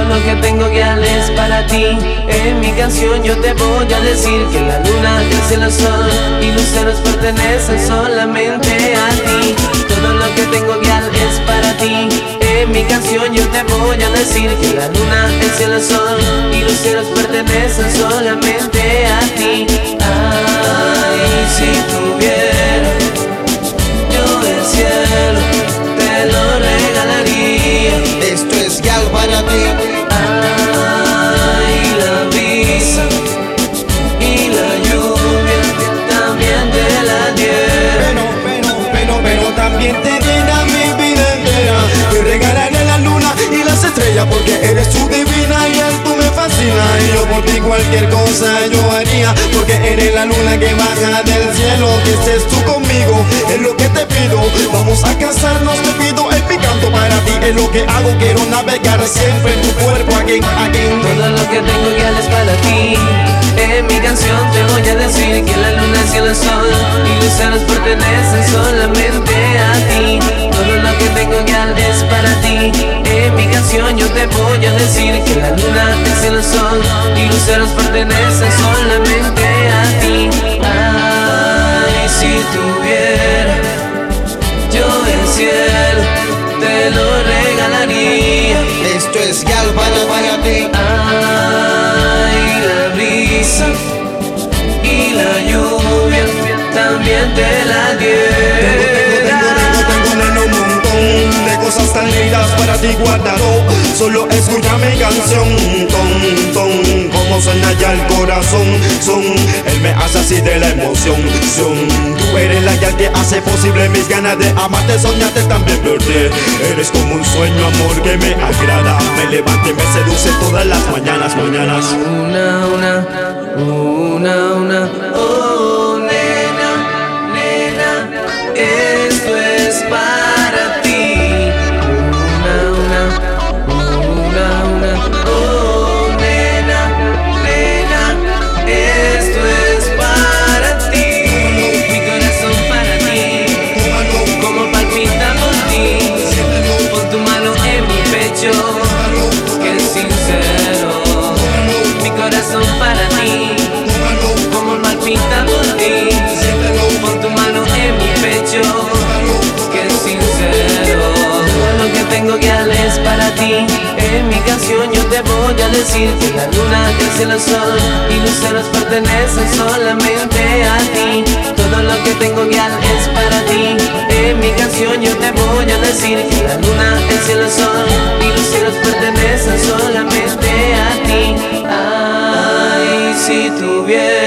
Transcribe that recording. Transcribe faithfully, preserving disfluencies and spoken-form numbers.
lo que tengo guial es para ti. En mi canción yo te voy a decir que la luna, el cielo, el sol y luceros pertenecen solamente a ti. Todo lo que tengo guial es para ti. En mi canción yo te voy a decir que la luna, el cielo, el sol y luceros pertenecen solamente a ti. Ay, si tuviera yo el cielo, te lo regalaría. Esto es guial para ti. Ay, la brisa y la lluvia también te la dieron. Pero, pero, pero, pero también te llena mi vida entera. Te regalaré la luna y las estrellas porque eres tú divina y él tú me fascina. Y yo por ti cualquier cosa yo haría, porque eres la luna que baja del cielo. Que estés tú conmigo es lo que te pido. Vamos a casarnos, te pido el picanto para ti. Es lo que hago, quiero navegar siempre en tu cuerpo, again, again. Todo lo que tengo guial es para ti. En mi canción te voy a decir que la luna, el cielo, el sol y luceros pertenecen solamente a ti. Todo lo que tengo guial es para ti. En mi canción yo te voy a decir que la luna, el cielo, el sol y luceros pertenecen solamente a ti. Ay, si tuviera yo el cielo, te lo regalaría. Esto es guial para, para ti. Ay, la brisa y la lluvia también te la diera. Un montón de cosas tan lindas para ti guardado. Solo escucha mi canción, ton, ton, como suena ya el corazón, son, él me hace así de la emoción, son. Tú eres la guía que hace posible mis ganas de amarte, soñarte también verte. Eres como un sueño, amor, que me agrada, me levanta y me seduce todas las mañanas, mañanas. Una, una, una, una, oh nena, nena, esto es para ti. Una, una, una, una, oh nena, nena, esto es para ti. Mi corazón para ti, como palpita por ti. Pon tu mano en mi pecho, que es sincero. Mi corazón para ti, como palpita por ti. Pon tu mano en mi pecho, que es sincero. Todo lo que tengo guial es para ti. En mi canción yo te voy a decir que la luna, el cielo, el sol y luceros pertenecen solamente a ti. Todo lo que tengo guial es para ti. En mi canción yo te voy a decir que la luna, el cielo, el sol y luceros pertenecen solamente a ti. Ay, si tuviera